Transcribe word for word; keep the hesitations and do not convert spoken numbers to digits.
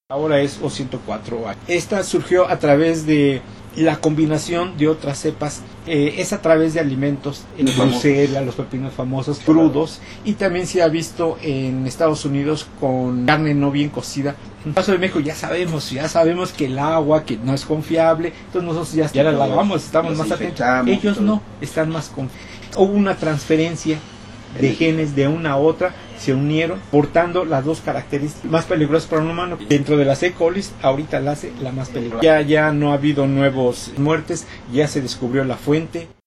Ahora es O ciento cuatro A. Esta surgió a través de la combinación de otras cepas, eh, es a través de alimentos, en Bruselas, los pepinos famosos, crudos, y también se ha visto en Estados Unidos con carne no bien cocida. En el caso de México ya sabemos, ya sabemos que el agua que no es confiable, entonces nosotros ya, ya la lavamos, estamos más atentos. Ellos no, están más confiables. Hubo una transferencia de genes de una a otra, se unieron portando las dos características más peligrosas para un humano. Dentro de las E. coli ahorita la hace la más peligrosa. Ya, ya no ha habido nuevas muertes, ya se descubrió la fuente.